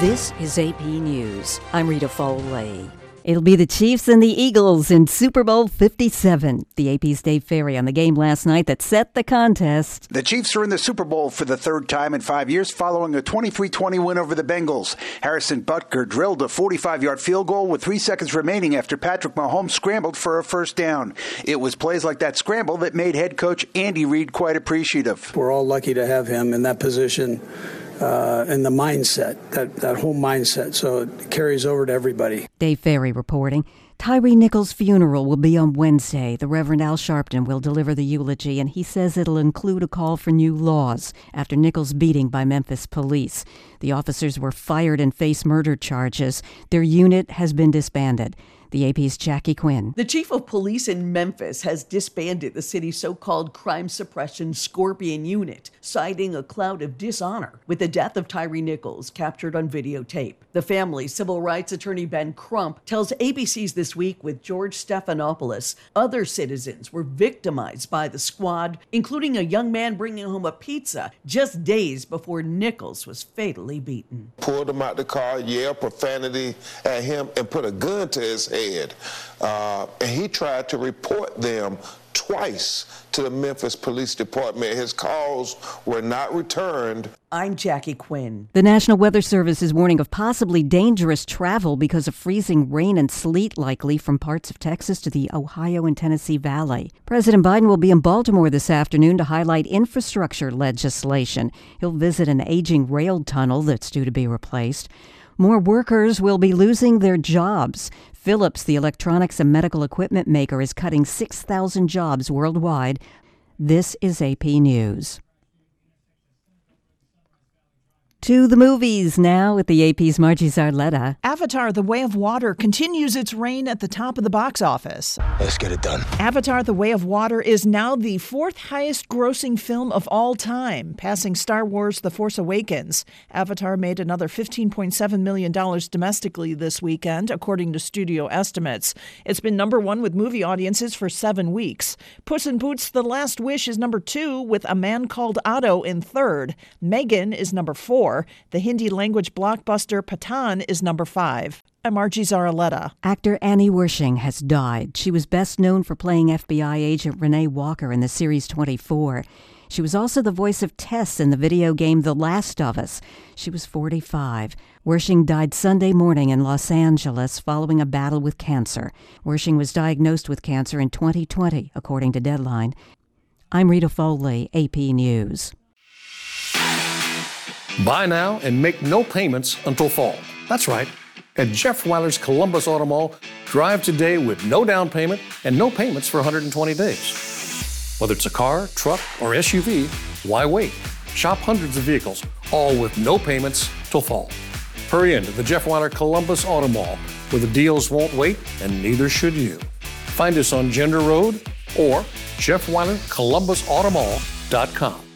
This is AP News. I'm Rita Foley. It'll be the Chiefs and the Eagles in Super Bowl 57. The AP's Dave Ferry on the game last night that set the contest. The Chiefs are in the Super Bowl for the third time in 5 years following a 23-20 win over the Bengals. Harrison Butker drilled a 45-yard field goal with 3 seconds remaining after Patrick Mahomes scrambled for a first down. It was plays like that scramble that made head coach Andy Reid quite appreciative. We're all lucky to have him in that position. And the mindset, that whole mindset, so it carries over to everybody. Dave Ferry reporting. Tyree Nichols' funeral will be on Wednesday. The Reverend Al Sharpton will deliver the eulogy, and he says it'll include a call for new laws after Nichols' beating by Memphis police. The officers were fired and face murder charges. Their unit has been disbanded. The AP's Jackie Quinn. The chief of police in Memphis has disbanded the city's so-called crime suppression Scorpion unit, citing a cloud of dishonor with the death of Tyree Nichols captured on videotape. The family's civil rights attorney Ben Crump tells ABC's This Week with George Stephanopoulos other citizens were victimized by the squad, including a young man bringing home a pizza just days before Nichols was fatally beaten. Pulled him out the car, yelled profanity at him, and put a gun to his head. And he tried to report them twice to the Memphis Police Department. His calls were not returned. I'm Jackie Quinn. The National Weather Service is warning of possibly dangerous travel because of freezing rain and sleet likely from parts of Texas to the Ohio and Tennessee Valley. President Biden will be in Baltimore this afternoon to highlight infrastructure legislation. He'll visit an aging rail tunnel that's due to be replaced. More workers will be losing their jobs. Philips, the electronics and medical equipment maker, is cutting 6,000 jobs worldwide. This is AP News. To the movies now with the AP's Margie Zarletta. Avatar: The Way of Water continues its reign at the top of the box office. Let's get it done. Avatar: The Way of Water is now the 4th highest grossing film of all time, passing Star Wars: The Force Awakens. Avatar made another $15.7 million domestically this weekend, according to studio estimates. It's been number 1 with movie audiences for 7 weeks. Puss in Boots: The Last Wish is number 2, with A Man Called Otto in 3rd. Megan is number 4. The Hindi-language blockbuster Pathaan is number 5. I'm Margie Zarletta. Actor Annie Wersching has died. She was best known for playing FBI agent Renee Walker in the series 24. She was also the voice of Tess in the video game The Last of Us. She was 45. Wersching died Sunday morning in Los Angeles following a battle with cancer. Wersching was diagnosed with cancer in 2020, according to Deadline. I'm Rita Foley, AP News. Buy now and make no payments until fall. That's right. At Jeff Weiler's Columbus Auto Mall, drive today with no down payment and no payments for 120 days. Whether it's a car, truck, or SUV, why wait? Shop hundreds of vehicles, all with no payments till fall. Hurry into the Jeff Weiler Columbus Auto Mall, where the deals won't wait and neither should you. Find us on Gender Road or JeffWeilerColumbusAutomall.com.